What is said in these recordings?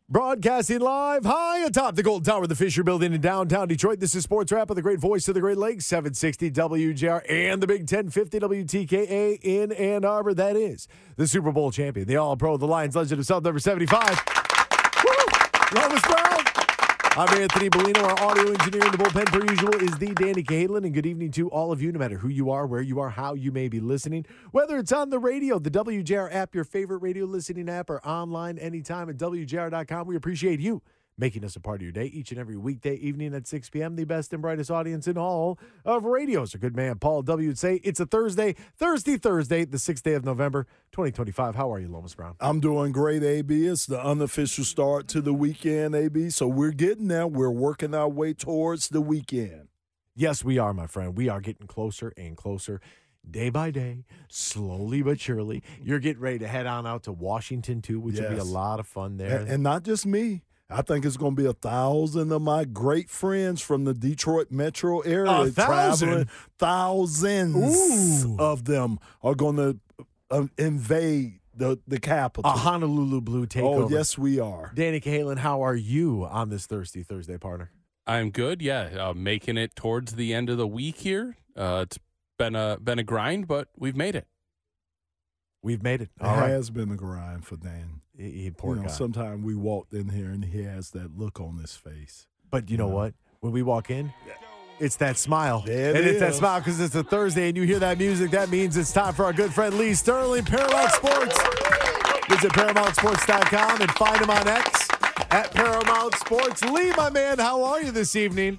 Broadcasting live high atop the Golden Tower of the Fisher Building in downtown Detroit. This is Sports Wrap of the great voice of the Great Lakes, 760 WJR and the Big 1050 WTKA in Ann Arbor. That is the Super Bowl champion, the All-Pro, the Lions legend himself, number 75. Woo! Lomas Brown. I'm Anthony Bellino. Our audio engineer in the bullpen, per usual, is the Danny Cahalan. And good evening to all of you, no matter who you are, where you are, how you may be listening. Whether it's on the radio, the WJR app, your favorite radio listening app, or online anytime at WJR.com, we appreciate you making us a part of your day each and every weekday evening at 6 p.m. The best and brightest audience in all of radio. So good man, Paul W. would say it's a Thursday, the 6th day of November, 2025. How are you, Lomas Brown? I'm doing great, AB. It's the unofficial start to the weekend, AB. So we're getting there. We're working our way towards the weekend. Yes, we are, my friend. We are getting closer and closer. Day by day, slowly but surely. You're getting ready to head on out to Washington, too, which will be a lot of fun there. And not just me. I think it's going to be 1,000 of my great friends from the Detroit metro area. 1,000? Thousands of them are going to invade the capital. A Honolulu Blue takeover. Oh, yes, we are. Danny Cahalan, how are you on this Thirsty Thursday, partner? I'm good, yeah. Making it towards the end of the week here. It's been a grind, but we've made it. We've made it. It has been a grind for Dan. Poor guy. Sometimes we walked in here and he has that look on his face. But you know what? When we walk in, it's that smile. It's that smile because it's a Thursday and you hear that music. That means it's time for our good friend Lee Sterling, Paramount Sports. Visit ParamountSports.com and find him on X at Paramount Sports. Lee, my man, how are you this evening?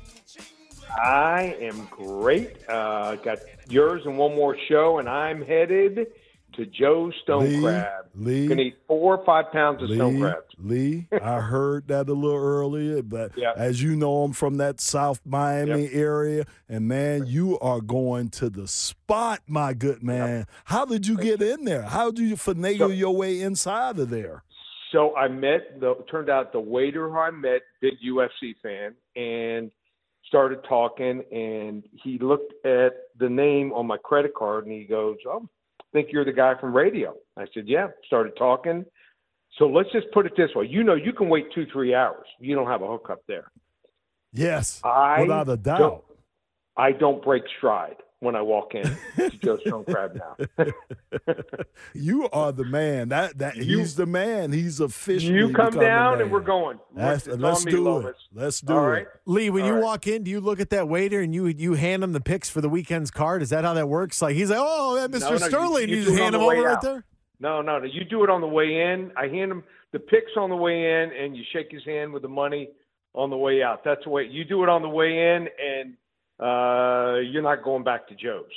I am great. Got yours and one more show, and I'm headed to Joe's Stone Crab. Lee, gonna eat 4 or 5 pounds of stone crabs. Lee, I heard that a little earlier, but as you know, I'm from that South Miami area, and man, you are going to the spot, my good man. How did you get in there? How did you finagle your way inside of there? So I turned out the waiter who I met, big UFC fan, and started talking, and he looked at the name on my credit card, and he goes, "Oh, I think you're the guy from radio." I said, "Yeah." Started talking. So let's just put it this way. You can wait 2-3 hours. You don't have a hookup there. Yes, without a doubt. I don't break stride when I walk in to Joe's Stone Crab now. You are the man. He's the man. He's officially You come down and we're going. Let's do it. Let's do it. Lee, when you walk in, do you look at that waiter and you hand him the picks for the weekend's card? Is that how that works? Like he's like, "Oh, Mr. Sterling," you just hand him over right there? No. You do it on the way in. I hand him the picks on the way in, and you shake his hand with the money on the way out. That's the way you do it on the way in, and you're not going back to Joe's.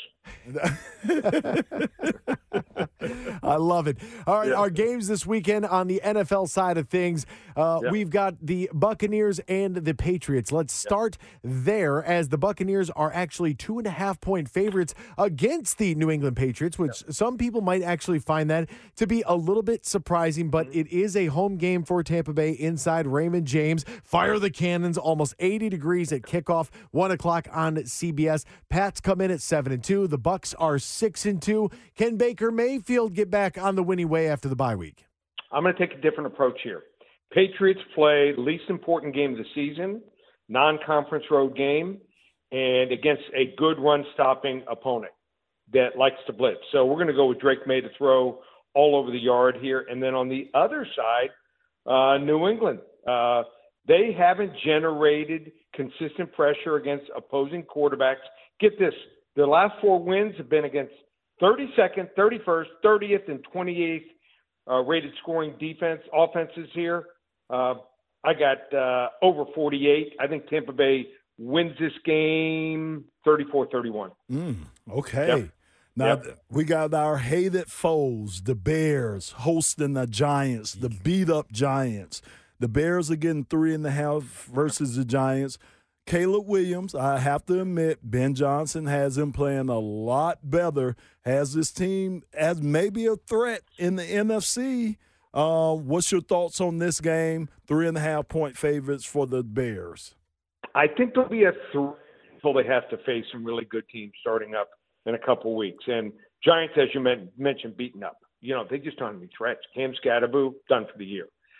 I love it. All right, our games this weekend on the NFL side of things. We've got the Buccaneers and the Patriots. Let's start there, as the Buccaneers are actually 2.5-point favorites against the New England Patriots, which some people might actually find that to be a little bit surprising, but it is a home game for Tampa Bay inside Raymond James. Fire the cannons, almost 80 degrees at kickoff, 1 o'clock on CBS. Pats come in at 7-2. The Bucs are 6-2. Can Baker Mayfield get back on the winning way after the bye week? I'm going to take a different approach here. Patriots play the least important game of the season, non-conference road game, and against a good run-stopping opponent that likes to blitz. So we're going to go with Drake May to throw all over the yard here. And then on the other side, New England. They haven't generated consistent pressure against opposing quarterbacks. Get this. Their last 4 wins have been against 32nd, 31st, 30th, and 28th rated scoring offenses here. I got over 48. I think Tampa Bay wins this game 34-31. Okay. Yep. Now, we got our hated foes, the Bears, hosting the Giants, the beat-up Giants. The Bears are getting 3.5 versus the Giants. Caleb Williams, I have to admit, Ben Johnson has him playing a lot better, has this team as maybe a threat in the NFC. What's your thoughts on this game? 3.5-point favorites for the Bears. I think there'll be a threat until they have to face some really good teams starting up in a couple weeks. And Giants, as you mentioned, beaten up. They just don't have any threats. Cam Scatterboo, done for the year.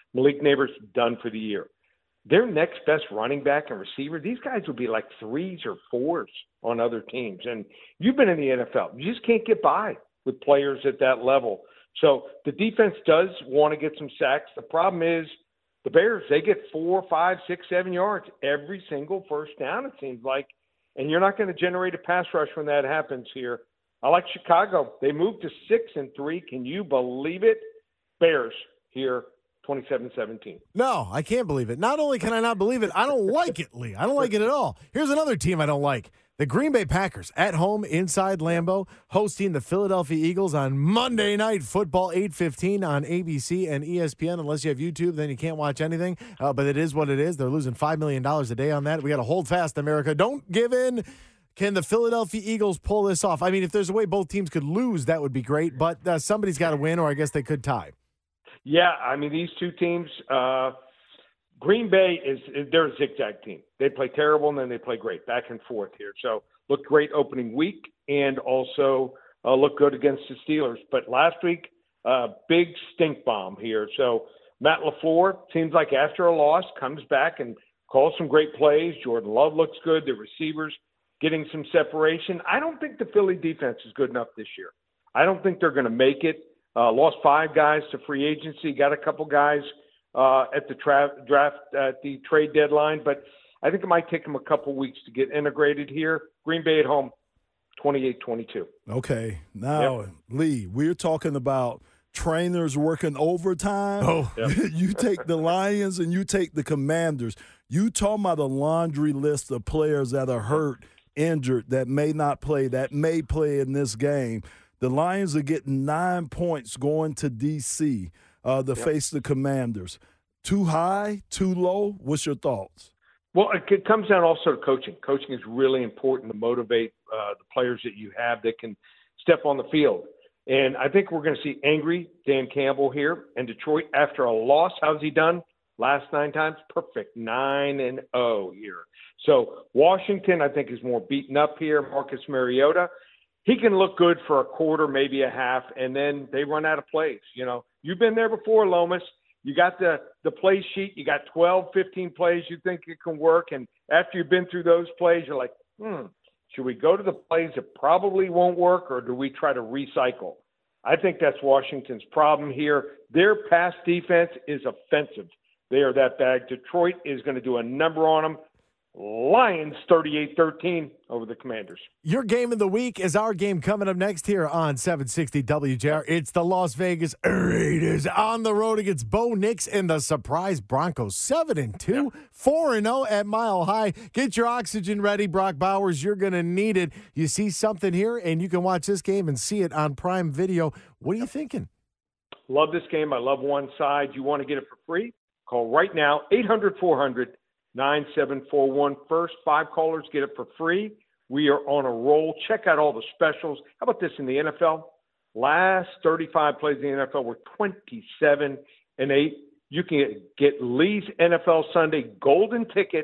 Malik Neighbors done for the year. Their next best running back and receiver, these guys would be like 3s or 4s on other teams. And you've been in the NFL. You just can't get by with players at that level. So the defense does want to get some sacks. The problem is the Bears, they get 4, 5, 6, 7 yards every single first down, it seems like. And you're not going to generate a pass rush when that happens here. I like Chicago. They moved to 6-3. Can you believe it? Bears here, 27-17. No, I can't believe it. Not only can I not believe it, I don't like it, Lee. I don't like it at all. Here's another team I don't like. The Green Bay Packers at home inside Lambeau, hosting the Philadelphia Eagles on Monday Night Football, 8:15 on ABC and ESPN. Unless you have YouTube, then you can't watch anything. But it is what it is. They're losing $5 million a day on that. We got to hold fast, America. Don't give in. Can the Philadelphia Eagles pull this off? I mean, if there's a way both teams could lose, that would be great. But somebody's got to win, or I guess they could tie. Yeah, I mean, these two teams, Green Bay they're a zigzag team. They play terrible and then they play great, back and forth here. So look great opening week and also look good against the Steelers. But last week, big stink bomb here. So Matt LaFleur, seems like after a loss, comes back and calls some great plays. Jordan Love looks good. The receivers getting some separation. I don't think the Philly defense is good enough this year. I don't think they're going to make it. Lost 5 guys to free agency, got a couple guys at the draft at the trade deadline, but I think it might take them a couple weeks to get integrated here. Green Bay at home, 28-22. Okay. Now, yep. Lee, we're talking about trainers working overtime. Oh, yep. You take the Lions and you take the Commanders. You talking about a laundry list of players that are hurt, injured, that may not play, that may play in this game. The Lions are getting 9 points going to D.C. To face the Commanders. Too high, too low? What's your thoughts? Well, it comes down also to coaching. Coaching is really important to motivate the players that you have that can step on the field. And I think we're going to see angry Dan Campbell here. And Detroit, after a loss, how's he done? Last 9 times? Perfect. 9-0 here. So Washington, I think, is more beaten up here. Marcus Mariota, he can look good for a quarter, maybe a half, and then they run out of plays. You know, you've been there before, Lomas. You got the play sheet. You got 12, 15 plays you think it can work. And after you've been through those plays, you're like, should we go to the plays that probably won't work, or do we try to recycle? I think that's Washington's problem here. Their pass defense is offensive. They are that bad. Detroit is going to do a number on them. Lions 38-13 over the Commanders. Your game of the week is our game coming up next here on 760 WJR. It's the Las Vegas Raiders on the road against Bo Nix and the surprise Broncos. 7-2, 4-0 at Mile High. Get your oxygen ready, Brock Bowers. You're going to need it. You see something here, and you can watch this game and see it on Prime Video. What are you thinking? Love this game. I love one side. You want to get it for free? Call right now, 800-400-9741. First 5 callers get it for free. We are on a roll. Check out all the specials. How about this in the NFL? Last 35 plays in the NFL were 27-8. You can get Lee's NFL Sunday golden ticket,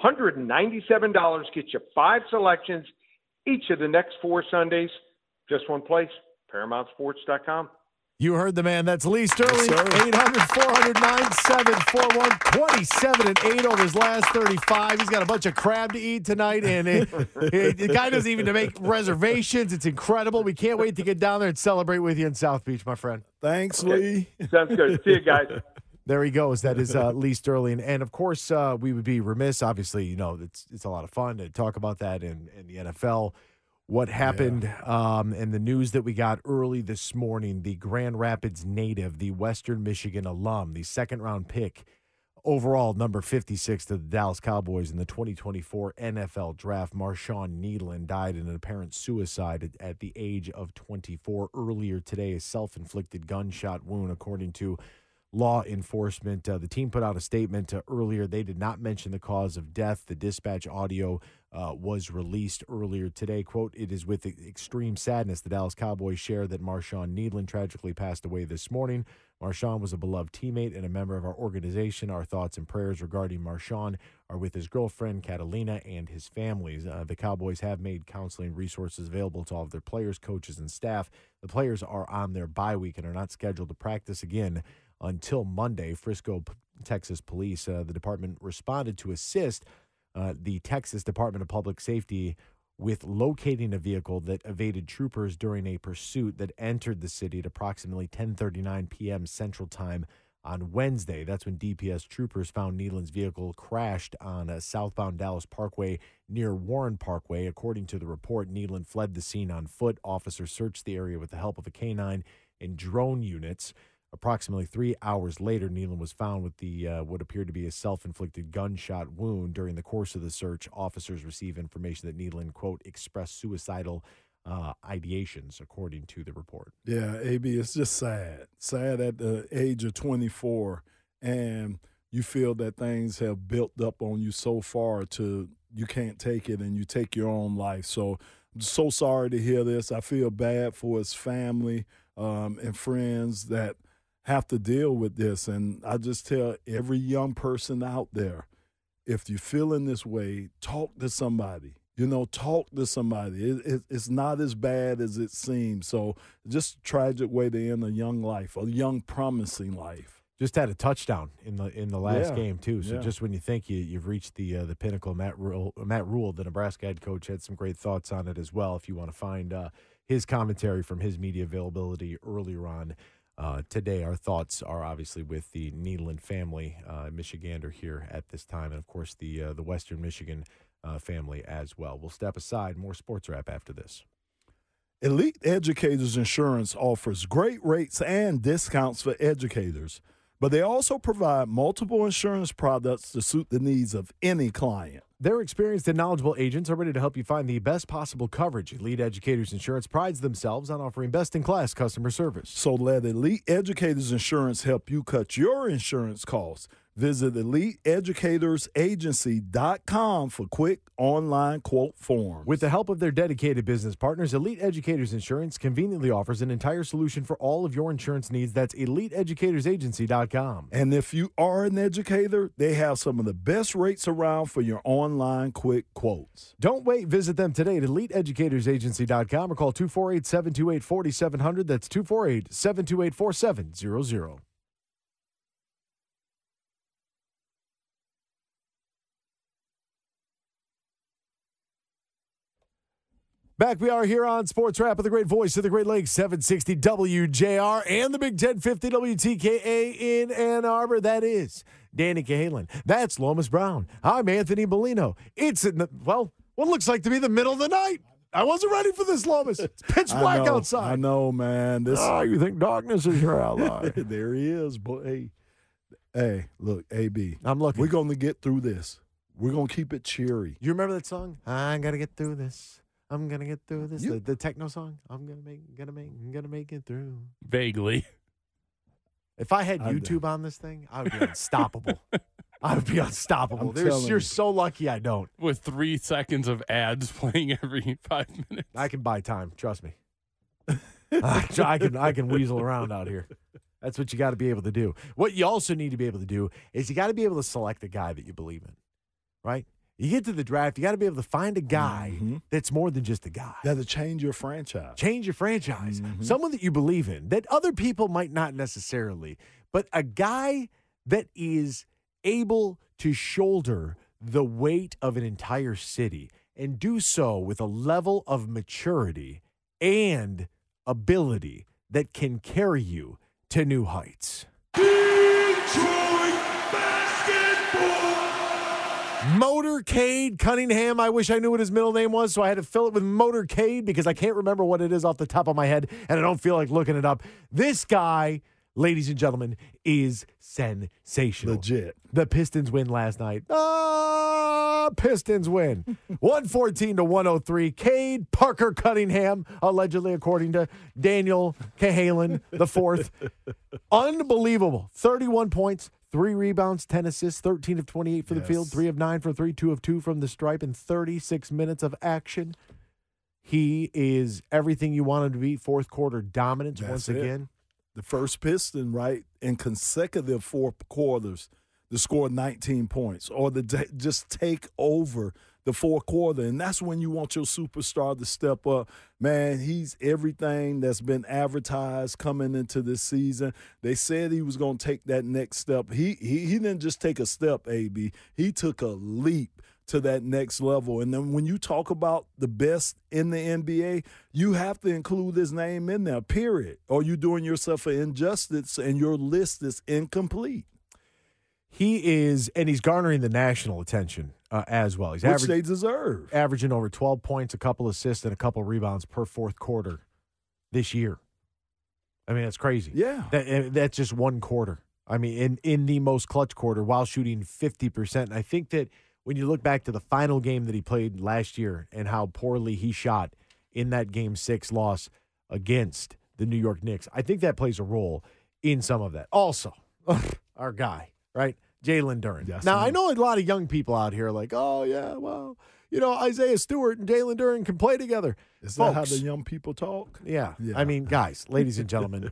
$197. Get you 5 selections each of the next 4 Sundays. Just one place, ParamountSports.com. You heard the man. That's Lee Sterling. Yes, 800-400-9741. 27-8 over his last 35. He's got a bunch of crab to eat tonight, and the guy doesn't even make reservations. It's incredible. We can't wait to get down there and celebrate with you in South Beach, my friend. Thanks, Lee. Sounds good. See you guys. There he goes. That is Lee Sterling. And, of course, we would be remiss. Obviously, you know, it's a lot of fun to talk about that in the NFL. What happened and the news that we got early this morning, the Grand Rapids native, the Western Michigan alum, the second-round pick, overall number 56 to the Dallas Cowboys in the 2024 NFL Draft, Marshawn Needland, died in an apparent suicide at the age of 24 earlier today, a self-inflicted gunshot wound, according to law enforcement. The team put out a statement earlier. They did not mention the cause of death. The dispatch audio was released earlier today. Quote, "It is with extreme sadness the Dallas Cowboys share that Marshawn Needland tragically passed away this morning. Marshawn was a beloved teammate and a member of our organization. Our thoughts and prayers regarding Marshawn are with his girlfriend, Catalina, and his families." The Cowboys have made counseling resources available to all of their players, coaches, and staff. The players are on their bye week and are not scheduled to practice again until Monday. Frisco, Texas police, the department responded to assist the Texas Department of Public Safety with locating a vehicle that evaded troopers during a pursuit that entered the city at approximately 10:39 p.m. Central Time on Wednesday. That's when DPS troopers found Nealon's vehicle crashed on a southbound Dallas Parkway near Warren Parkway. According to the report, Nealon fled the scene on foot. Officers searched the area with the help of a canine and drone units. Approximately 3 hours later, Nealon was found with the what appeared to be a self-inflicted gunshot wound. During the course of the search, officers received information that Nealon, quote, expressed suicidal ideations, according to the report. Yeah, AB, it's just sad. Sad at the age of 24, and you feel that things have built up on you so far to you can't take it and you take your own life. So I'm so sorry to hear this. I feel bad for his family and friends that have to deal with this. And I just tell every young person out there, if you're feeling this way, talk to somebody. Talk to somebody. It's not as bad as it seems. So just a tragic way to end a young life, a young promising life. Just had a touchdown in the last game too. So yeah. just when you think you've reached the pinnacle, Matt Rule, the Nebraska head coach, had some great thoughts on it as well. If you want to find his commentary from his media availability earlier on today, our thoughts are obviously with the Nealon family, Michigander here at this time, and of course the Western Michigan family as well. We'll step aside. More Sports Wrap after this. Elite Educators Insurance offers great rates and discounts for educators, but they also provide multiple insurance products to suit the needs of any client. Their experienced and knowledgeable agents are ready to help you find the best possible coverage. Elite Educators Insurance prides themselves on offering best-in-class customer service. So let Elite Educators Insurance help you cut your insurance costs. Visit EliteEducatorsAgency.com for quick online quote forms. With the help of their dedicated business partners, Elite Educators Insurance conveniently offers an entire solution for all of your insurance needs. That's EliteEducatorsAgency.com. And if you are an educator, they have some of the best rates around for your online quick quotes. Don't wait. Visit them today at EliteEducatorsAgency.com or call 248-728-4700. That's 248-728-4700. Back we are here on Sports Wrap of the great voice of the Great Lakes, 760 WJR and the Big 1050 WTKA in Ann Arbor. That is Danny Cahalan. That's Lomas Brown. I'm Anthony Bellino. It's what looks like to be the middle of the night. I wasn't ready for this, Lomas. It's pitch black outside. I know, man. You think darkness is your ally? There he is, boy. Hey, look, AB. I'm looking. We're going to get through this. We're going to keep it cheery. You remember that song? I got to get through this. I'm gonna get through this. The techno song. I'm gonna make it through. Vaguely. If I had YouTube on this thing, I would be unstoppable. I would be unstoppable. You're so lucky I don't. With 3 seconds of ads playing every 5 minutes. I can buy time. Trust me. I can weasel around out here. That's what you got to be able to do. What you also need to be able to do is you got to be able to select a guy that you believe in, right? You get to the draft, you got to be able to find a guy that's more than just a guy. You got to change your franchise. Change your franchise. Someone that you believe in, that other people might not necessarily, but a guy that is able to shoulder the weight of an entire city and do so with a level of maturity and ability that can carry you to new heights. Motorcade Cunningham. I wish I knew what his middle name was, so I had to fill it with Motorcade because I can't remember what it is off the top of my head, and I don't feel like looking it up. This guy, ladies and gentlemen, is sensational. Legit. The Pistons win last night. Pistons win. 114-103. Cade Parker Cunningham, allegedly, according to Daniel Cahalan IV. Unbelievable. 31 points. 3 rebounds, 10 assists, 13 of 28 for the field, 3 of 9 for 3, 2 of 2 from the stripe, in 36 minutes of action. He is everything you want him to be. Fourth quarter dominance once again. The first Piston, right, in consecutive 4 quarters to score 19 points or to just take over the fourth quarter, and that's when you want your superstar to step up. Man, he's everything that's been advertised coming into this season. They said he was going to take that next step. He didn't just take a step, AB. He took a leap to that next level. And then when you talk about the best in the NBA, you have to include his name in there, period. Or you're doing yourself an injustice and your list is incomplete. He is, and he's garnering the national attention as well. He's Which they deserve. Averaging over 12 points, a couple assists, and a couple rebounds per fourth quarter this year. I mean, that's crazy. Yeah. That's just one quarter. I mean, in the most clutch quarter while shooting 50%. And I think that when you look back to the final game that he played last year and how poorly he shot in that Game 6 loss against the New York Knicks, I think that plays a role in some of that. Also, our guy, right? Jalen Duren. Yes, now, I know a lot of young people out here are like, oh, yeah, well, Isaiah Stewart and Jalen Duren can play together. Is that how the young people talk? Yeah. I mean, guys, ladies and gentlemen,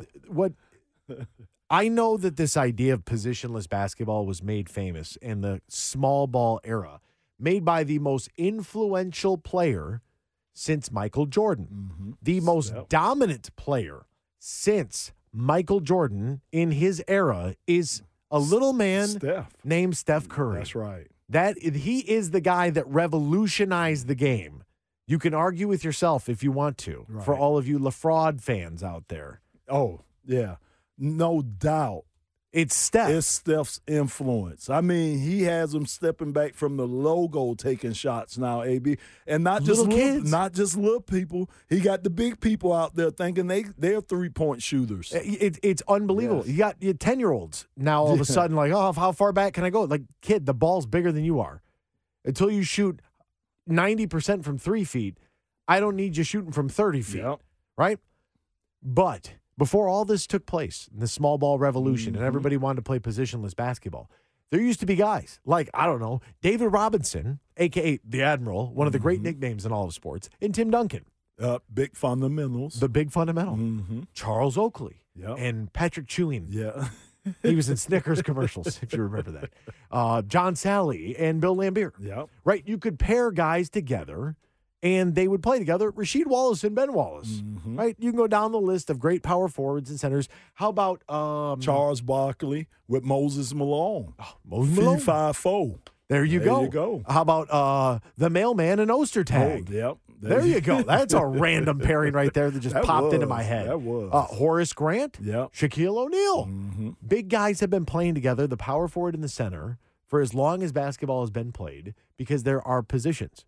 I know that this idea of positionless basketball was made famous in the small ball era, made by the most influential player since Michael Jordan, the most dominant player since Michael Jordan in his era is a little man named Steph Curry. That's right. He is the guy that revolutionized the game. You can argue with yourself if you want to, for all of you LaFraud fans out there. Oh, yeah. No doubt. It's Steph. It's Steph's influence. I mean, he has them stepping back from the logo, taking shots now, AB. And not just little kids. Not just little people. He got the big people out there thinking they're three-point shooters. It's unbelievable. Yes. You got 10-year-olds now all of a sudden like, oh, how far back can I go? Like, kid, the ball's bigger than you are. Until you shoot 90% from 3 feet, I don't need you shooting from 30 feet, right? But before all this took place, the small ball revolution, and everybody wanted to play positionless basketball, there used to be guys like, I don't know, David Robinson, a.k.a. the Admiral, one of the great nicknames in all of sports, and Tim Duncan. Big fundamentals. The big fundamental. Charles Oakley and Patrick Ewing. Yeah. He was in Snickers commercials, if you remember that. John Sally and Bill Lambier. Yeah. Right? You could pair guys together, and they would play together. Rasheed Wallace and Ben Wallace. Right? You can go down the list of great power forwards and centers. How about Charles Barkley with Moses Malone? Moses Malone? 5'4". There you go. How about the mailman and Ostertag? Oh, yep. There you go. That's a random pairing right there that just popped into my head. That was. Horace Grant, Shaquille O'Neal. Big guys have been playing together, the power forward and the center, for as long as basketball has been played because there are positions.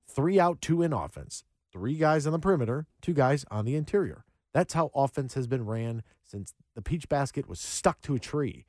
3 out, 2 in offense. 3 guys on the perimeter, 2 guys on the interior. That's how offense has been ran since the peach basket was stuck to a tree.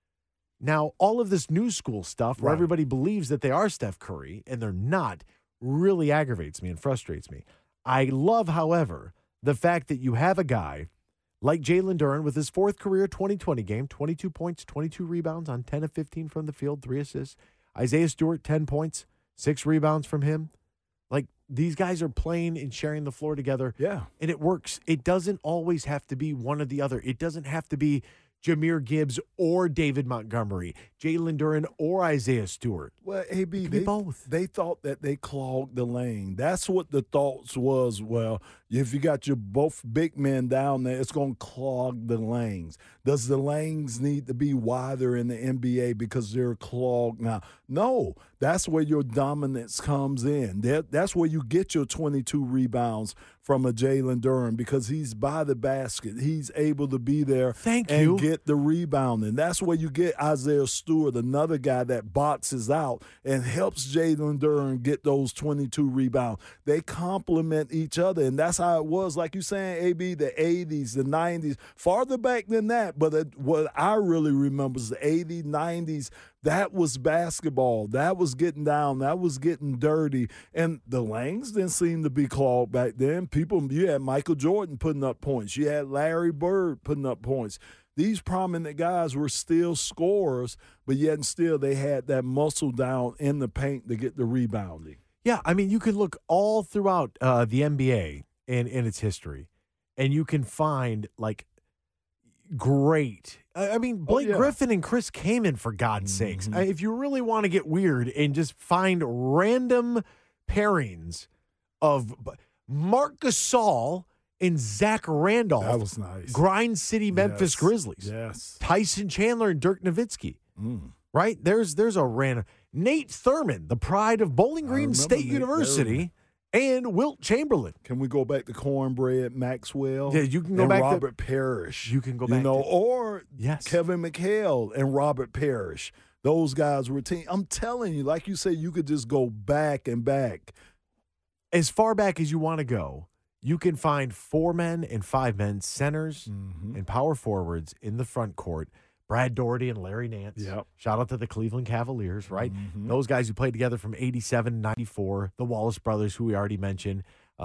Now, all of this new school stuff where everybody believes that they are Steph Curry and they're not really aggravates me and frustrates me. I love, however, the fact that you have a guy like Jalen Duren with his 4th career 2020 game, 22 points, 22 rebounds on 10 of 15 from the field, 3 assists. Isaiah Stewart, 10 points, 6 rebounds from him. Like, these guys are playing and sharing the floor together. Yeah. And it works. It doesn't always have to be one or the other. It doesn't have to be Jahmyr Gibbs or David Montgomery, Jalen Duren or Isaiah Stewart. Well, AB, both. They thought that they clogged the lane. That's what the thoughts was. Well, if you got your both big men down there, it's going to clog the lanes. Does the lanes need to be wider in the NBA because they're clogged now? No, that's where your dominance comes in. That's where you get your 22 rebounds from a Jalen Duren because he's by the basket. He's able to be there and get the rebound. And that's where you get Isaiah Stewart, another guy that boxes out and helps Jalen Duren get those 22 rebounds. They complement each other, and that's how it was. Like you saying, AB, the 80s, the 90s, farther back than that, but what I really remember is the 80s, 90s. That was basketball. That was getting down. That was getting dirty. And the lanes didn't seem to be clogged back then. You had Michael Jordan putting up points. You had Larry Bird putting up points. These prominent guys were still scorers, but yet and still they had that muscle down in the paint to get the rebounding. Yeah, I mean, you can look all throughout the NBA in its history, and you can find, like, great I mean, Blake Griffin and Chris Kaman, for God's sakes. If you really want to get weird and just find random pairings of Marc Gasol and Zach Randolph. That was nice. Grind City, Memphis Grizzlies. Yes. Tyson Chandler and Dirk Nowitzki. Right? There's a random. Nate Thurman, the pride of Bowling Green State University, and Wilt Chamberlain. Can we go back to Cornbread Maxwell? Yeah, you can go and back Robert Parrish. You can go back or Kevin McHale and Robert Parrish. Those guys were team. I'm telling you, like you said, you could just go back and back. As far back as you want to go, you can find 4 men and 5 men, centers and power forwards in the front court. Brad Daugherty and Larry Nance. Yep. Shout out to the Cleveland Cavaliers, right? Those guys who played together from 87 94. The Wallace brothers, who we already mentioned.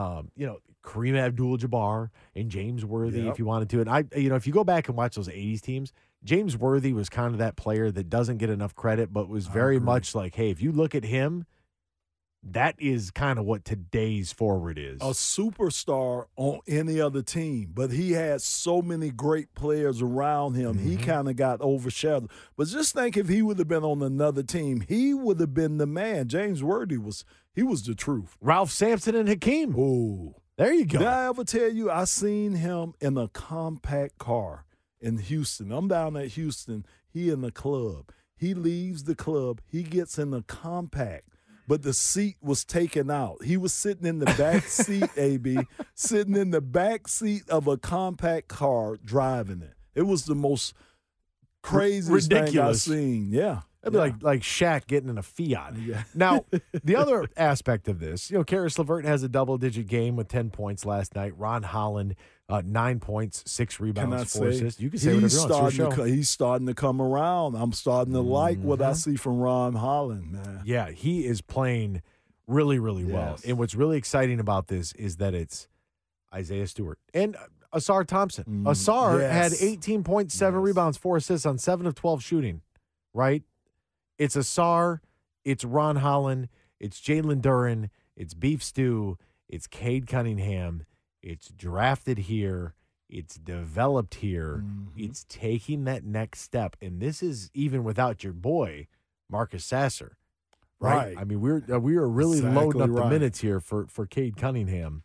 Kareem Abdul-Jabbar and James Worthy, if you wanted to. And if you go back and watch those 80s teams, James Worthy was kind of that player that doesn't get enough credit, but was very much like, hey, if you look at him, that is kind of what today's forward is. A superstar on any other team, but he had so many great players around him. He kind of got overshadowed. But just think if he would have been on another team, he would have been the man. James Worthy was the truth. Ralph Sampson and Hakeem. Ooh. There you go. Did I ever tell you I seen him in a compact car in Houston? I'm down at Houston. He in the club. He leaves the club. He gets in the compact. But the seat was taken out. He was sitting in the back seat, AB, sitting in the back seat of a compact car driving it. It was the most craziest thing I've seen. Yeah. It'd be like Shaq getting in a Fiat. Yeah. Now, the other aspect of this, Karis LeVert has a double-digit game with 10 points last night. Ron Holland, 9 points, 6 rebounds, 4 assists. You can say whatever you want. It's your show. He's starting to come around. I'm starting to like what I see from Ron Holland, man. Yeah, he is playing really, really well. And what's really exciting about this is that it's Isaiah Stewart and Asar Thompson. Asar had 18.7 rebounds, 4 assists on 7 of 12 shooting, right? It's Asar, it's Ron Holland, it's Jalen Duren, it's Beef Stew, it's Cade Cunningham, it's drafted here, it's developed here, it's taking that next step. And this is even without your boy, Marcus Sasser, right? I mean, we are really loading up the minutes here for Cade Cunningham.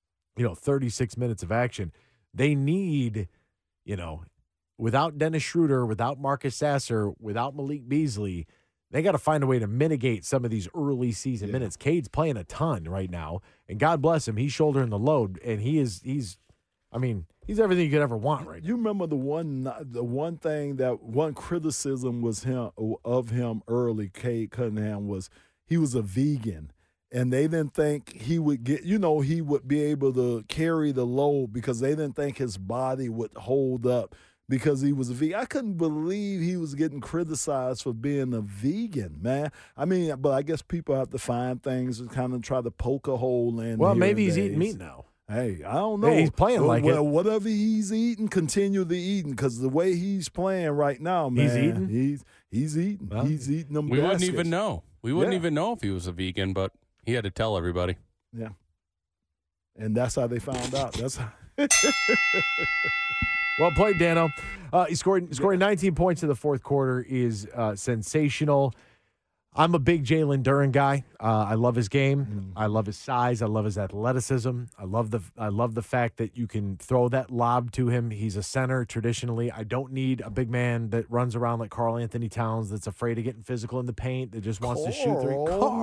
36 minutes of action. They need, without Dennis Schroeder, without Marcus Sasser, without Malik Beasley, they got to find a way to mitigate some of these early season minutes. Cade's playing a ton right now, and God bless him, he's shouldering the load, and he's everything you could ever want right now. You remember the one criticism was of him early, Cade Cunningham, was he was a vegan. And they didn't think he would he would be able to carry the load because they didn't think his body would hold up because he was a vegan. I couldn't believe he was getting criticized for being a vegan, man. I mean, but I guess people have to find things and kind of try to poke a hole in. Well, maybe he's eating meat now. Hey, I don't know. He's playing like it. Well, whatever he's eating, continue to eating because the way he's playing right now, man. He's eating? He's eating. Well, he's eating them We wouldn't even know. We wouldn't even know if he was a vegan, but he had to tell everybody. Yeah. And that's how they found out. That's how. Well played, Dano. He scoring 19 points in the fourth quarter is sensational. I'm a big Jalen Duren guy. I love his game. I love his size. I love his athleticism. I love the fact that you can throw that lob to him. He's a center traditionally. I don't need a big man that runs around like Karl Anthony Towns that's afraid of getting physical in the paint, that just wants to shoot three.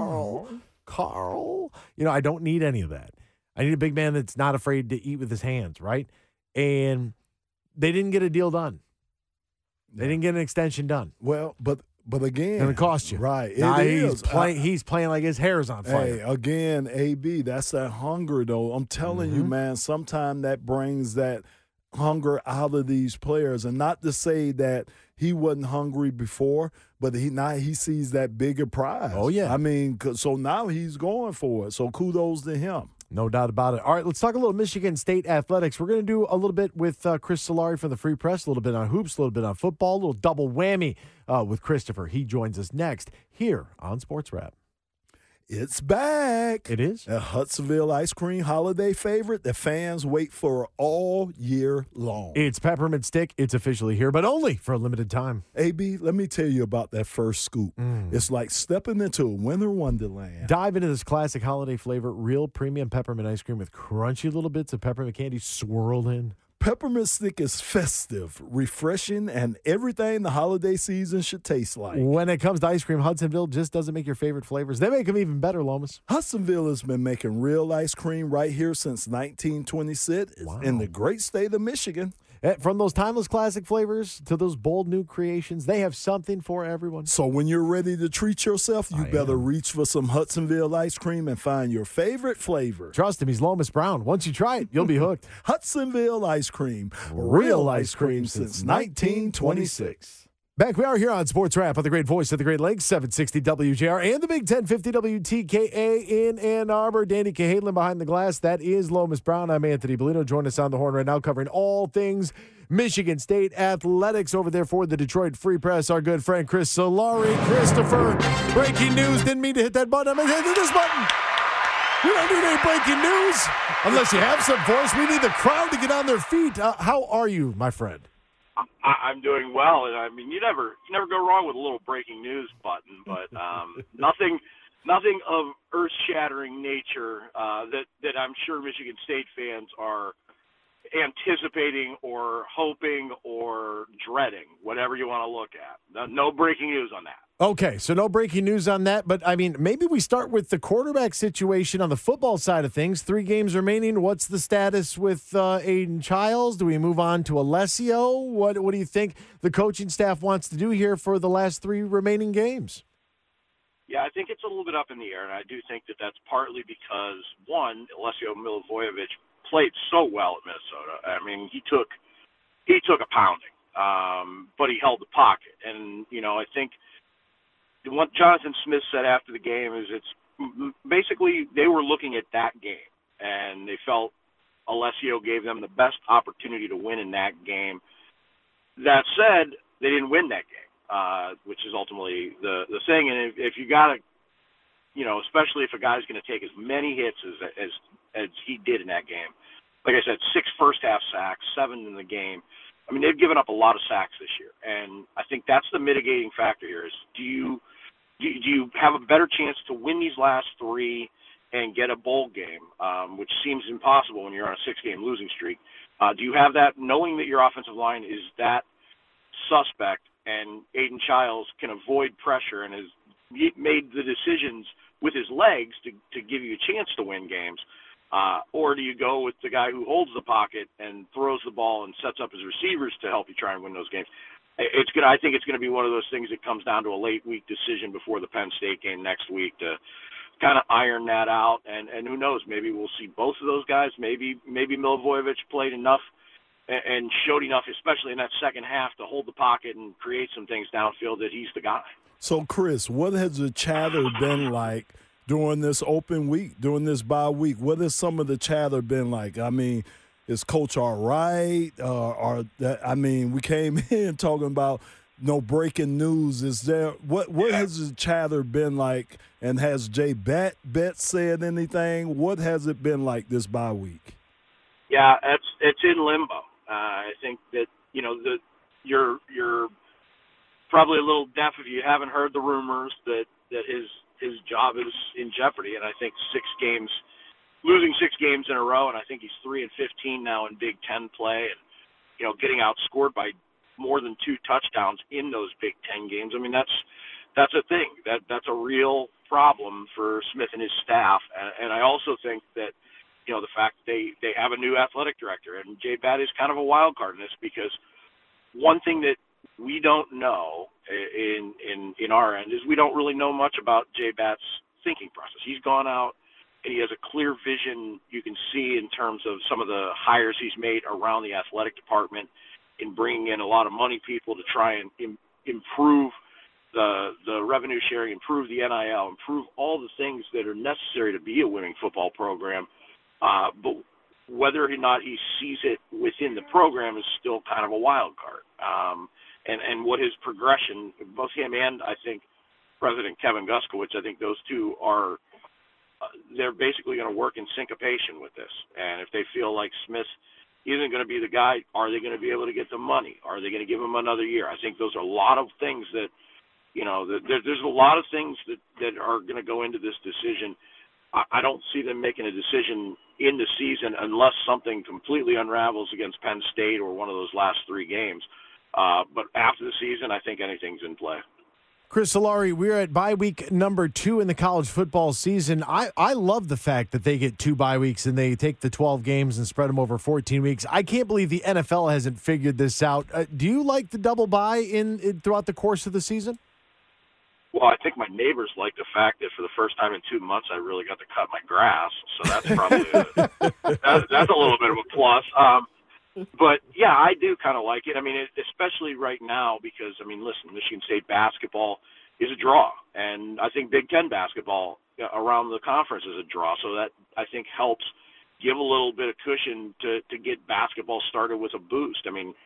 Carl. I don't need any of that. I need a big man that's not afraid to eat with his hands, right? And they didn't get a deal done. They didn't get an extension done. Well, but again, it's going to cost you. Right. He's playing like his hair is on fire. Hey, again, AB, that's that hunger, though. I'm telling you, man, sometimes that brings that hunger out of these players. And not to say that he wasn't hungry before, but he sees that bigger prize. Oh, yeah. I mean, so now he's going for it. So kudos to him. No doubt about it. All right, let's talk a little Michigan State athletics. We're going to do a little bit with Chris Solari from the Free Press, a little bit on hoops, a little bit on football, a little double whammy with Christopher. He joins us next here on Sports Wrap. It's back. It is? A Hudsonville ice cream holiday favorite that fans wait for all year long. It's Peppermint Stick. It's officially here, but only for a limited time. AB, let me tell you about that first scoop. It's like stepping into a winter wonderland. Dive into this classic holiday flavor, real premium peppermint ice cream with crunchy little bits of peppermint candy swirled in. Peppermint Stick is festive, refreshing, and everything the holiday season should taste like. When it comes to ice cream, Hudsonville just doesn't make your favorite flavors. They make them even better, Lomas. Hudsonville has been making real ice cream right here since 1926 in the great state of Michigan. From those timeless classic flavors to those bold new creations, they have something for everyone. So when you're ready to treat yourself, you better reach for some Hudsonville ice cream and find your favorite flavor. Trust him, he's Lomas Brown. Once you try it, you'll be hooked. Hudsonville ice cream, real ice cream since 1926. Back we are here on Sports Wrap on the great voice of the Great Lakes, 760 WJR and the Big 1050 WTKA in Ann Arbor. Danny Cahalan behind the glass. That is Lomas Brown. I'm Anthony Bellino. Join us on the horn right now covering all things Michigan State athletics over there for the Detroit Free Press. Our good friend Chris Solari. Christopher, breaking news. Didn't mean to hit that button. I'm hitting this button. We don't need any breaking news unless you have some for us. We need the crowd to get on their feet. How are you, my friend? I'm doing well, and I mean, you never go wrong with a little breaking news button, but nothing of earth-shattering nature that I'm sure Michigan State fans are anticipating or hoping or dreading, whatever you want to look at. No breaking news on that. Okay, so no breaking news on that, but I mean, maybe we start with the quarterback situation on the football side of things. 3 games remaining. What's the status with Aiden Childs? Do we move on to Alessio? What do you think the coaching staff wants to do here for the last 3 remaining games? Yeah, I think it's a little bit up in the air, and I do think that that's partly because, one, Alessio Milivojevic played so well at Minnesota. I mean, he took a pounding, but he held the pocket, and I think what Jonathan Smith said after the game is it's basically they were looking at that game, and they felt Alessio gave them the best opportunity to win in that game. That said, they didn't win that game, which is ultimately the thing. And if you got to, especially if a guy's going to take as many hits as he did in that game, like I said, 6 first-half sacks, 7 in the game. I mean, they've given up a lot of sacks this year, and I think that's the mitigating factor here is do you have a better chance to win these last 3 and get a bowl game, which seems impossible when you're on a 6-game losing streak? Do you have that knowing that your offensive line is that suspect and Aiden Childs can avoid pressure and has made the decisions with his legs to give you a chance to win games? Or do you go with the guy who holds the pocket and throws the ball and sets up his receivers to help you try and win those games? I think it's going to be one of those things that comes down to a late week decision before the Penn State game next week to kind of iron that out. And who knows, maybe we'll see both of those guys. Maybe Milivojevic played enough and showed enough, especially in that second half, to hold the pocket and create some things downfield that he's the guy. So, Chris, what has the chatter been like during this open week, during this bye week? What has some of the chatter been like? I mean, is Coach all right? We came in talking about no breaking news. Is there what has the chatter been like? And has Jay Bet said anything? What has it been like this bye week? Yeah, it's in limbo. I think that you're probably a little deaf if you haven't heard the rumors that his job is in jeopardy. And I think losing 6 games in a row, and I think he's 3-15 now in Big Ten play, and getting outscored by more than 2 touchdowns in those Big Ten games. I mean, that's a thing. That's a real problem for Smith and his staff. And I also think that the fact they have a new athletic director, and Jay Batt is kind of a wild card in this, because one thing that we don't know in our end is we don't really know much about Jay Batt's thinking process. He's gone out and he has a clear vision you can see in terms of some of the hires he's made around the athletic department in bringing in a lot of money people to try and improve the revenue sharing, improve the NIL, improve all the things that are necessary to be a winning football program. But whether or not he sees it within the program is still kind of a wild card. And what his progression, both him and I think President Kevin Guskowitz, I think those two are they're basically going to work in syncopation with this. And if they feel like Smith isn't going to be the guy, are they going to be able to get the money? Are they going to give him another year? I think those are a lot of things that, there's a lot of things that are going to go into this decision. I don't see them making a decision in the season unless something completely unravels against Penn State or one of those last 3 games. But after the season, I think anything's in play. Chris Solari, we're at bye week number 2 in the college football season. I love the fact that they get 2 bye weeks and they take the 12 games and spread them over 14 weeks. I can't believe the NFL hasn't figured this out. Do you like the double bye in throughout the course of the season? Well, I think my neighbors like the fact that for the first time in 2 months, I really got to cut my grass. So that's probably that's a little bit of a plus. But, yeah, I do kind of like it. I mean, especially right now because, listen, Michigan State basketball is a draw. And I think Big Ten basketball around the conference is a draw. So that, I think, helps give a little bit of cushion to get basketball started with a boost.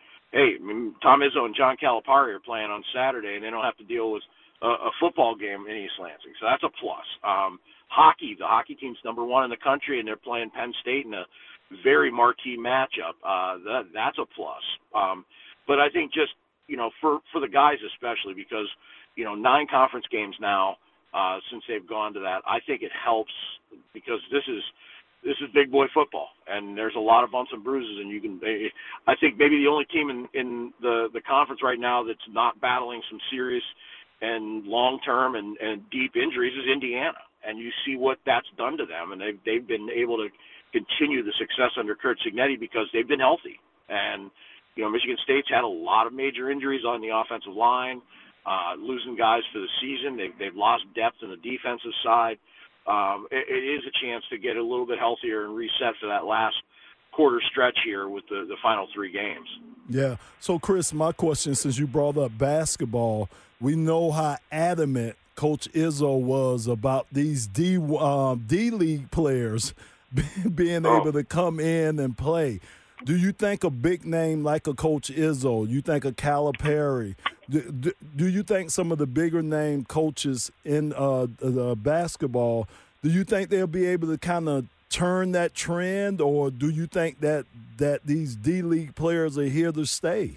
Tom Izzo and John Calipari are playing on Saturday, and they don't have to deal with a football game in East Lansing. So that's a plus. Hockey, the hockey team's number 1 in the country, and they're playing Penn State in a very marquee matchup. That's a plus. But I think just, for the guys especially because, 9 conference games now since they've gone to that, I think it helps because this is big boy football, and there's a lot of bumps and bruises, and I think maybe the only team in the conference right now that's not battling some serious and long-term and deep injuries is Indiana. And you see what that's done to them, and they've been able to continue the success under Curt Cignetti because they've been healthy. And, Michigan State's had a lot of major injuries on the offensive line, losing guys for the season. They've lost depth on the defensive side. It is a chance to get a little bit healthier and reset for that last quarter stretch here with the final 3 games. Yeah. So, Chris, my question, since you brought up basketball, we know how adamant Coach Izzo was about these D-League players being able to come in and play. Do you think a big name like a Coach Izzo, you think a Calipari, do you think some of the bigger name coaches in basketball, do you think they'll be able to kind of turn that trend, or do you think that these D-League players are here to stay?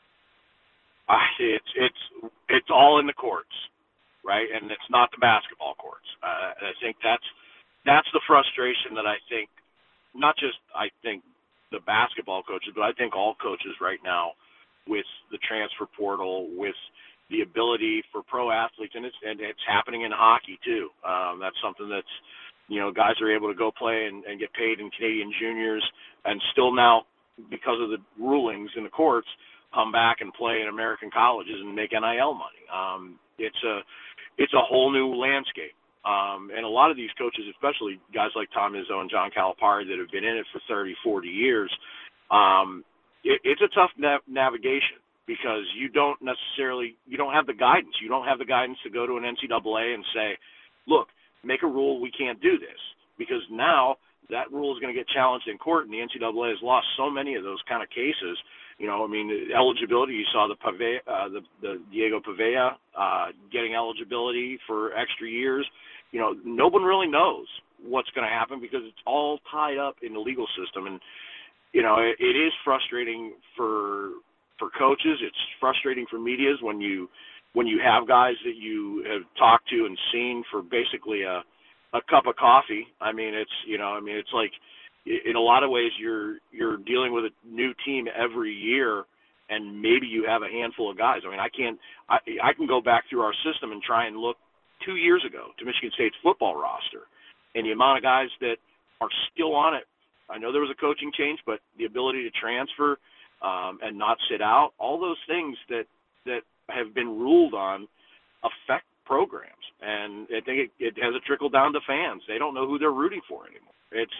It's all in the courts, right? And it's not the basketball courts. I think that's the frustration that I think, not just I think the basketball coaches, but I think all coaches right now with the transfer portal, with the ability for pro athletes, and it's happening in hockey too. That's something that's, guys are able to go play and get paid in Canadian juniors and still now, because of the rulings in the courts, come back and play in American colleges and make NIL money. It's a whole new landscape. And a lot of these coaches, especially guys like Tom Izzo and John Calipari that have been in it for 30, 40 years, it's a tough navigation because you don't have the guidance. You don't have the guidance to go to an NCAA and say, look, make a rule, we can't do this. Because now that rule is going to get challenged in court, and the NCAA has lost so many of those kind of cases. Eligibility, you saw the Diego Pavea getting eligibility for extra years. No one really knows what's going to happen because it's all tied up in the legal system. And, it is frustrating for coaches. It's frustrating for medias when you have guys that you have talked to and seen for basically a cup of coffee. It's like, in a lot of ways, you're dealing with a new team every year, and maybe you have a handful of guys. I can go back through our system and try and look 2 years ago to Michigan State's football roster, and the amount of guys that are still on it. I know there was a coaching change, but the ability to transfer and not sit out, all those things that have been ruled on affect programs, and I think it has a trickle down to fans. They don't know who they're rooting for anymore.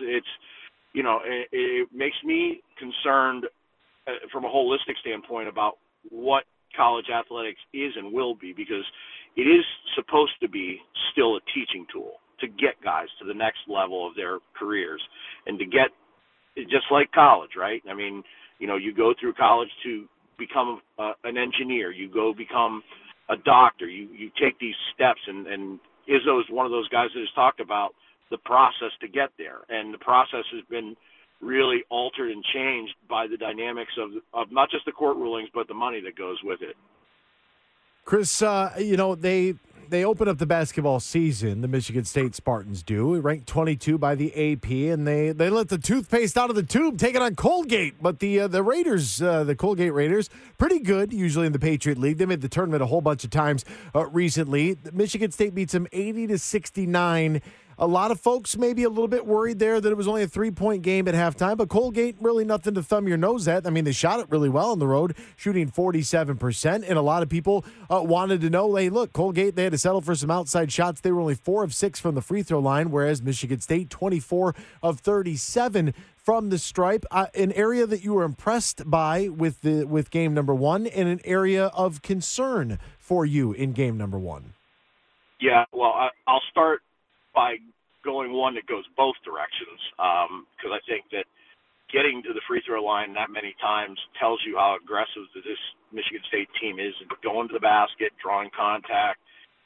It makes me concerned from a holistic standpoint about what college athletics is and will be, because it is supposed to be still a teaching tool to get guys to the next level of their careers and to get, just like college, right? You go through college to become an engineer. You go become a doctor. You take these steps, and Izzo is one of those guys that has talked about the process to get there. And the process has been really altered and changed by the dynamics of not just the court rulings, but the money that goes with it. Chris, they open up the basketball season, the Michigan State Spartans do. Ranked 22 by the AP, and they let the toothpaste out of the tube, taking on Colgate. But the Raiders, the Colgate Raiders, pretty good usually in the Patriot League. They made the tournament a whole bunch of times recently. Michigan State beats them 80-69. A lot of folks maybe a little bit worried there that it was only a 3-point game at halftime, but Colgate, really nothing to thumb your nose at. I mean, they shot it really well on the road, shooting 47%, and a lot of people wanted to know, hey, look, Colgate, they had to settle for some outside shots. They were only 4 of 6 from the free throw line, whereas Michigan State, 24 of 37 from the stripe. An area that you were impressed by with game number one, and an area of concern for you in game number one. Yeah, well, I'll start by going one that goes both directions, because I think that getting to the free throw line that many times tells you how aggressive this Michigan State team is going to the basket, drawing contact,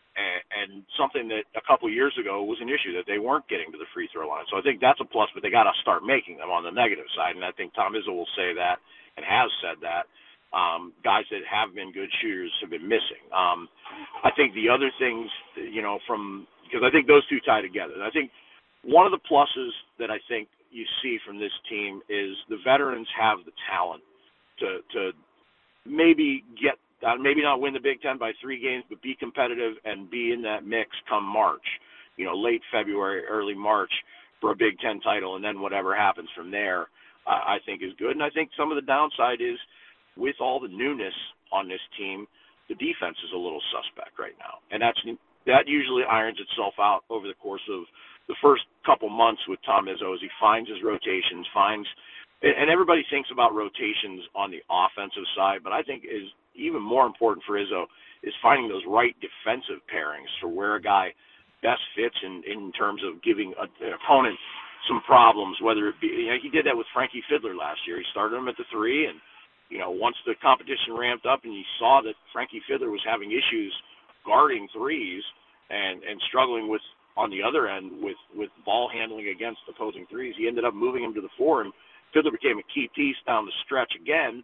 and something that a couple years ago was an issue, that they weren't getting to the free throw line. So I think that's a plus, but they got to start making them on the negative side, and I think Tom Izzo will say that and has said that. Guys that have been good shooters have been missing. I think the other things, because I think those two tie together. And I think one of the pluses that I think you see from this team is the veterans have the talent to maybe maybe not win the Big Ten by 3 games, but be competitive and be in that mix come March, late February, early March for a Big Ten title, and then whatever happens from there, I think is good. And I think some of the downside is, with all the newness on this team, the defense is a little suspect right now, and that usually irons itself out over the course of the first couple months with Tom Izzo as he finds his rotations, and everybody thinks about rotations on the offensive side, but I think is even more important for Izzo is finding those right defensive pairings for where a guy best fits in terms of giving an opponent some problems, whether it be, he did that with Frankie Fiddler last year. He started him at the 3, and once the competition ramped up and you saw that Frankie Fiddler was having issues guarding threes and struggling with, on the other end, with ball handling against opposing threes, he ended up moving him to the 4, and Fiddler became a key piece down the stretch again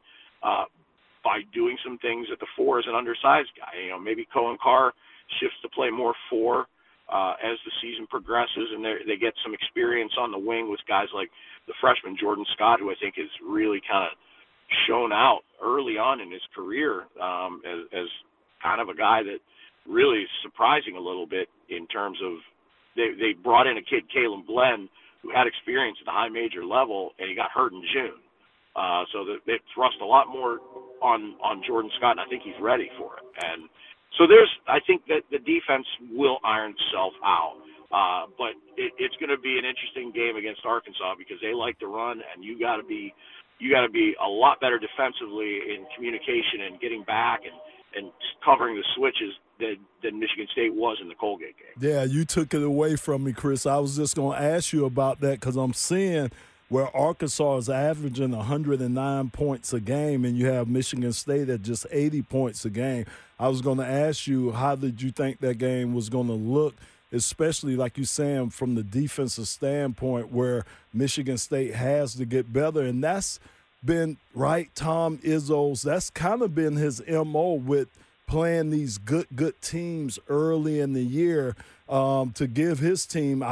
by doing some things at the 4 as an undersized guy. Maybe Cohen Carr shifts to play more 4 as the season progresses, and they get some experience on the wing with guys like the freshman Jordan Scott, who I think has really kind of shown out early on in his career as kind of a guy that really is surprising a little bit in terms of they brought in a kid, Caleb Glenn, who had experience at the high major level, and he got hurt in June. So they thrust a lot more on Jordan Scott, and I think he's ready for it. And so I think that the defense will iron itself out. But it's going to be an interesting game against Arkansas because they like to run, and you got to be a lot better defensively in communication and getting back and covering the switches than Michigan State was in the Colgate game. Yeah, you took it away from me, Chris. I was just going to ask you about that because I'm seeing where Arkansas is averaging 109 points a game and you have Michigan State at just 80 points a game. I was going to ask you, how did you think that game was going to look, especially like you're saying from the defensive standpoint where Michigan State has to get better, and that's been, right, Tom Izzo's, that's kind of been his MO with playing these good teams early in the year to give his team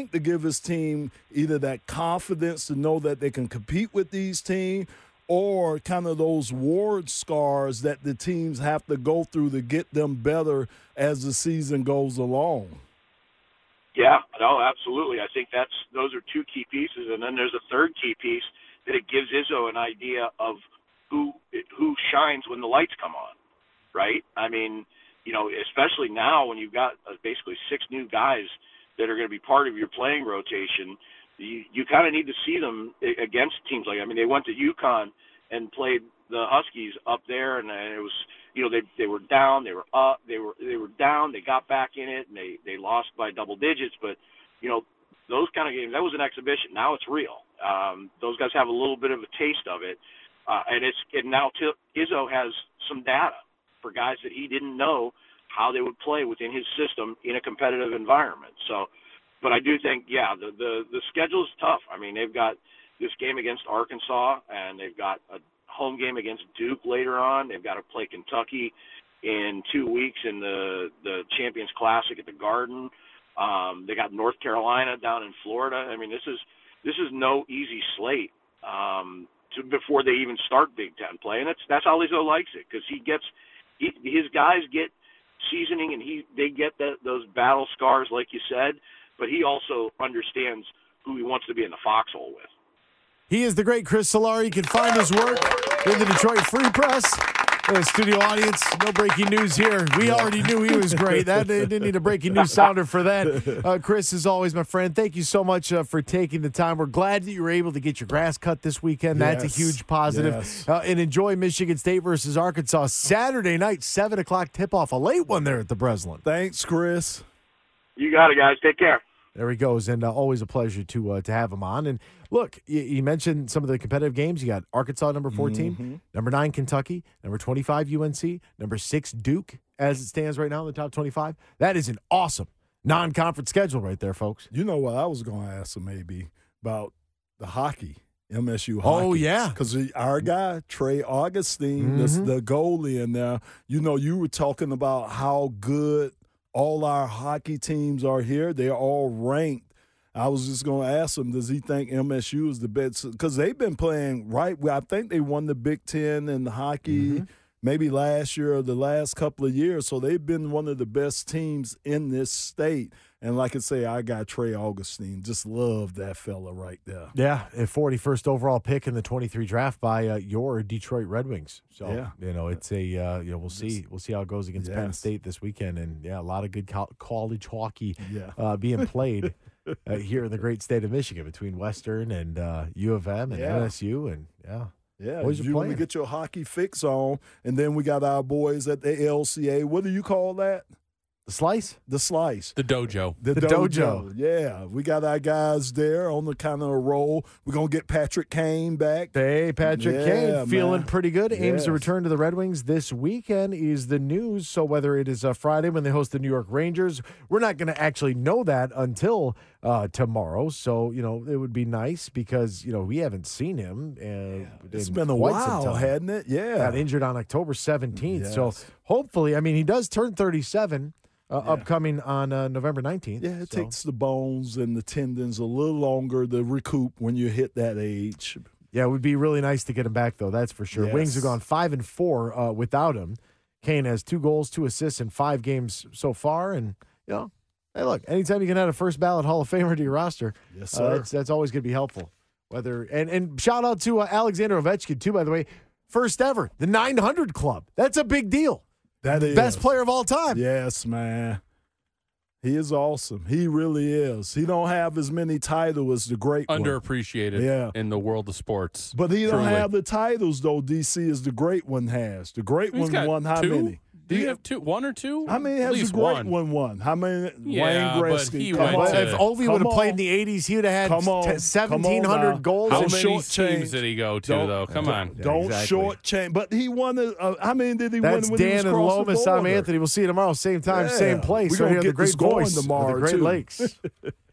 either that confidence to know that they can compete with these teams or kind of those ward scars that the teams have to go through to get them better as the season goes along. Yeah, no, absolutely. I think those are 2 key pieces, and then there's a third key piece that it gives Izzo an idea of who shines when the lights come on, right? I mean, especially now when you've got basically 6 new guys that are going to be part of your playing rotation, you kind of need to see them against teams like, they went to UConn and played the Huskies up there, and it was, they were down, they were up, they were down, they got back in it, and they lost by double digits, but, those kind of games, that was an exhibition. Now it's real. Those guys have a little bit of a taste of it, and now Izzo has some data for guys that he didn't know how they would play within his system in a competitive environment. So But I do think, the schedule's tough. I mean, they've got this game against Arkansas, and they've got a home game against Duke later on. They've got to play Kentucky in 2 weeks in the Champions Classic at the Garden. They got North Carolina down in Florida. I mean, this is no easy slate before they even start Big Ten play, and that's how Izzo likes it, because his guys get seasoning, and they get those battle scars, like you said, but he also understands who he wants to be in the foxhole with. He is the great Chris Solari. You can find his work in the Detroit Free Press. Studio audience, no breaking news here. We already knew he was great. They didn't need a breaking news sounder for that. Chris, as always, my friend, thank you so much for taking the time. We're glad that you were able to get your grass cut this weekend. That's a huge positive. Yes. And enjoy Michigan State versus Arkansas Saturday night, 7 o'clock tip-off. A late one there at the Breslin. Thanks, Chris. You got it, guys. Take care. There he goes, and always a pleasure to have him on. And look, you mentioned some of the competitive games. You got Arkansas, number 14, number 9, Kentucky, number 25, UNC, number 6, Duke, as it stands right now in the top 25. That is an awesome non-conference schedule right there, folks. You know what I was going to ask him maybe about the hockey, MSU hockey. Oh, yeah. Because our guy, Trey Augustine, the goalie in there, you were talking about how good all our hockey teams are here. They're all ranked. I was just going to ask him, does he think MSU is the best? Because they've been playing right. I think they won the Big Ten in the hockey maybe last year or the last couple of years. So they've been one of the best teams in this state. And like I say, I got Trey Augustine. Just love that fella right there. Yeah, a 41st overall pick in the 23 draft by your Detroit Red Wings. So, it's we'll see. We'll see how it goes against Penn State this weekend. And, a lot of good college hockey being played here in the great state of Michigan between Western and U of M and MSU. And, boys if you want to get your hockey fix on, and then we got our boys at the LCA. What do you call that? The slice? The slice. The dojo. The dojo. Yeah. We got our guys there on the kind of roll. We're going to get Patrick Kane back. Hey, Patrick Kane, feeling pretty good. Aims to Yes. return to the Red Wings this weekend is the news. So whether it is Friday when they host the New York Rangers, we're not going to actually know that until tomorrow. So, it would be nice because, we haven't seen him. It's been a while, hadn't it? Yeah. Got injured on October 17th. Yes. So hopefully, he does turn 37. Upcoming on November 19th. Yeah, it takes the bones and the tendons a little longer to recoup when you hit that age. Yeah, it would be really nice to get him back, though. That's for sure. Yes. Wings have gone 5-4 without him. Kane has 2 goals, 2 assists in 5 games so far. And, hey, look, anytime you can add a first ballot Hall of Famer to your roster, yes, sir. That's always going to be helpful. And shout out to Alexander Ovechkin, too, by the way. First ever, the 900 Club. That's a big deal. That is. Best player of all time. Yes, man. He is awesome. He really is. He don't have as many titles as the great one. Underappreciated in the world of sports. But he Truly. don't have the titles, though, DC, as the great one has. The great He's one got won how 2? many? Do you have 2? 1 or 2? How many At has least the great one. one? How many? Yeah, Wayne but Gretzky. he Come went on. to- If Ovi would have played in the 80s, he would have had 1,700 goals. How Don't many shortchange. teams did he go to, though? Come on. Don't exactly. shortchange. But he won. How many did he That's win when he was Dan and across the Lomas. I'm border? Anthony. We'll see you tomorrow, same time, Yeah. same place. We're Right gonna here at the get Great this going Voice of tomorrow, the Great too. Lakes.